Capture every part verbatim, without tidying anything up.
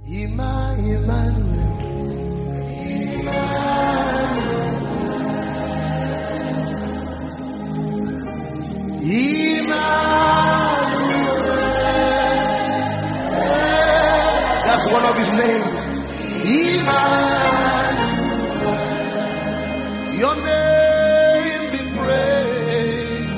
Ima, Emmanuel, Emmanuel, Emmanuel. That's one of his names. Emmanuel. Your name be praised.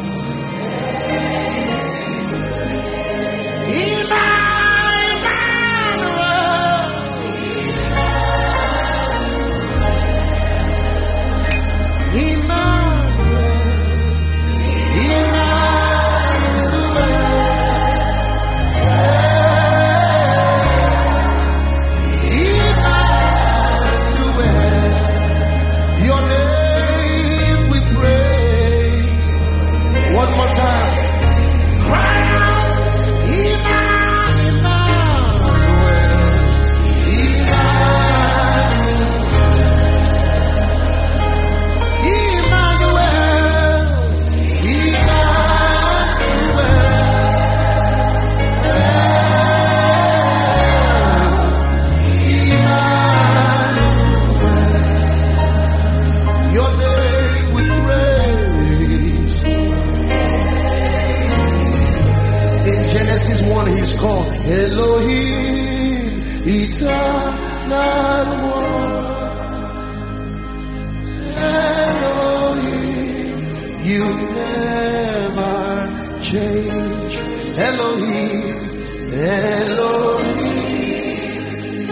He's called Elohim, eternal one. Elohim, you never change. Elohim, Elohim,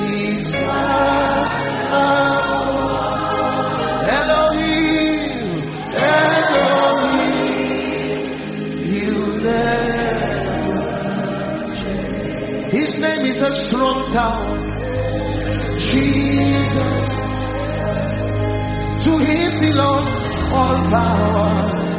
eternal one. Elohim, Elohim, you never. His name is a strong tower, Jesus. To him belongs all power.